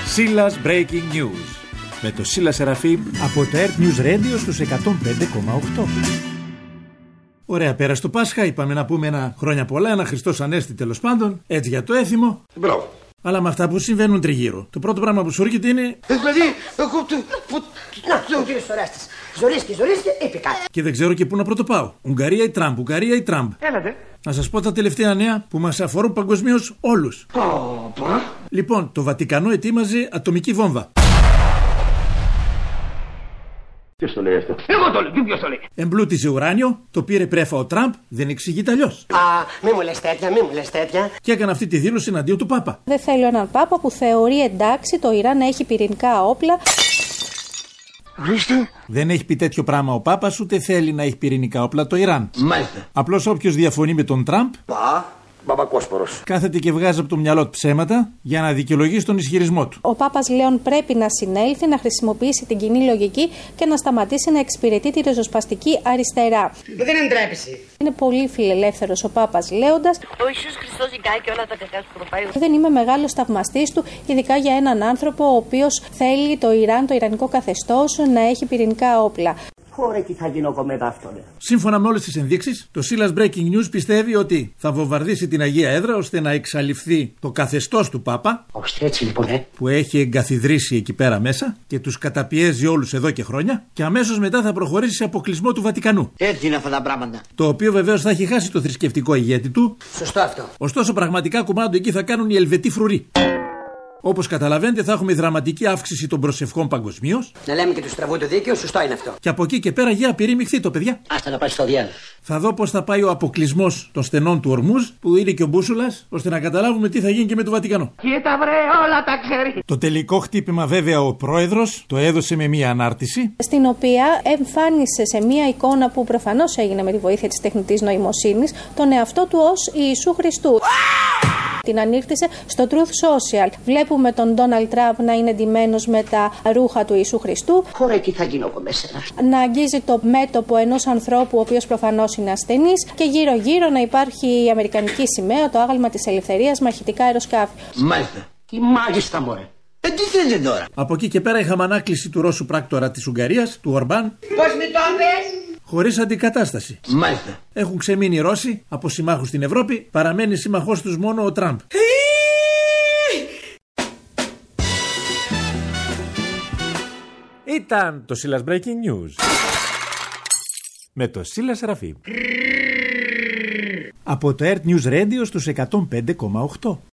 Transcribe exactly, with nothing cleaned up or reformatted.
Σίλας Breaking News με το Σίλα Σεραφείμ από το Earth News Radio στους εκατόν πέντε κόμμα οκτώ. Ωραία, πέρασε το Πάσχα, είπαμε να πούμε ένα χρόνια πολλά, ένα Χριστός Ανέστη τέλος πάντων, έτσι για το έθιμο. Μπράβο. Αλλά με αυτά που συμβαίνουν τριγύρω, το πρώτο πράγμα που σου έρχεται είναι. Δηλαδή, εγώ. Να, ο κύριος Οράστης. Ζορίσκει, ζορίσκει, είπε κάτι. Και δεν ξέρω και πού να πρωτοπάω. Ουγγαρία ή Τραμπ, Ουγγαρία ή Τραμπ. Έλατε. Να σας πω τα τελευταία νέα που μας αφορούν παγκοσμίως όλους. Παπα. Λοιπόν, το Βατικανό ετοίμαζε ατομική βόμβα. Ποιος το λέει αυτό? Εγώ το λέω, τι ποιος το λέει? Εμπλούτιζε ουράνιο, το πήρε πρέφα ο Τραμπ, δεν εξηγείται αλλιώς. Α, μη μου λες τέτοια, μη μου λες τέτοια. Και έκανε αυτή τη δήλωση εναντίον του Πάπα. Δεν θέλω έναν Πάπα που θεωρεί εντάξει το Ιράν να έχει πυρηνικά όπλα. Ορίστε. Δεν έχει πει τέτοιο πράγμα ο Πάπας, ούτε θέλει να έχει πυρηνικά όπλα το Ιράν. Μάλιστα. Απλώς όποιος διαφωνεί με τον Τραμπ, Πα, μπαμπακόσπορος. κάθεται και βγάζει από το μυαλό του ψέματα για να δικαιολογήσει τον ισχυρισμό του. Ο Πάπας Λέων πρέπει να συνέλθει, να χρησιμοποιήσει την κοινή λογική και να σταματήσει να εξυπηρετεί τη ριζοσπαστική αριστερά. Δεν εντρέπεσαι. Είναι πολύ φιλελεύθερος ο Πάπας Λέοντας. Ο Ιησούς Χριστός ζητάει και όλα τα κακά του προπαίου. Δεν είμαι μεγάλος θαυμαστής του, ειδικά για έναν άνθρωπο ο οποίος θέλει το Ιράν, το ιρανικό καθεστώς, να έχει πυρηνικά όπλα. Ωραία, τι θα γίνω εγώ μετά αυτό, ναι. Σύμφωνα με όλες τις ενδείξεις, το Σίλας Breaking News πιστεύει ότι θα βομβαρδίσει την Αγία Έδρα ώστε να εξαλειφθεί το καθεστώς του Πάπα, Ώστε έτσι λοιπόν, ε. που έχει εγκαθιδρύσει εκεί πέρα μέσα και τους καταπιέζει όλους εδώ και χρόνια, και αμέσως μετά θα προχωρήσει σε αποκλεισμό του Βατικανού. Έτσι είναι αυτά τα πράγματα. Το οποίο βεβαίως θα έχει χάσει το θρησκευτικό ηγέτη του. Σωστό αυτό. Ωστόσο, πραγματικά κουμάντο εκεί θα κάνουν οι Ελβετοί φρουροί. Όπως καταλαβαίνετε, θα έχουμε δραματική αύξηση των προσευχών παγκοσμίως. Να λέμε και του στραβού το δίκαιο, σωστό είναι αυτό. Και από εκεί και πέρα, για πυρήμιχθη το παιδιά. Άστα να πάει στο διάλογο. Θα δω πώς θα πάει ο αποκλεισμός των στενών του Ορμούζ, που είναι και ο μπούσουλας, ώστε να καταλάβουμε τι θα γίνει και με το Βατικανό. Κοίτα βρε, όλα τα ξέρει. Το τελικό χτύπημα, βέβαια, ο πρόεδρος το έδωσε με μία ανάρτηση. Στην οποία εμφάνισε σε μία εικόνα που προφανώς έγινε με τη βοήθεια της τεχνητής νοημοσύνης τον εαυτό του ως Ιησού Χριστού. Την ανήρτησε στο Truth Social. Βλέπουμε τον Ντόναλντ Τραμπ να είναι ντυμένος με τα ρούχα του Ιησού Χριστού. Ωραία, τι θα γίνω εγώ μέσα. Να αγγίζει το μέτωπο ενός ανθρώπου ο οποίος προφανώς είναι ασθενής. Και γύρω-γύρω να υπάρχει η αμερικανική σημαία, το άγαλμα της ελευθερίας, μαχητικά αεροσκάφη. Μάλιστα. Τι μάγιστα μωρέ. Ε, τι θέλετε τώρα? Από εκεί και πέρα είχαμε ανάκληση του Ρώσου πράκτορα της Ουγγαρίας, του Ορμπάν. Πώς με το πες? Χωρίς αντικατάσταση. Μάλιστα. Έχουν ξεμείνει οι Ρώσοι από συμμάχους στην Ευρώπη, παραμένει σύμμαχός τους μόνο ο Τραμπ. Ήταν το Σίλας Breaking News με το Σίλα Σεραφείμ από το Earth News Radio στους εκατόν πέντε κόμμα οκτώ.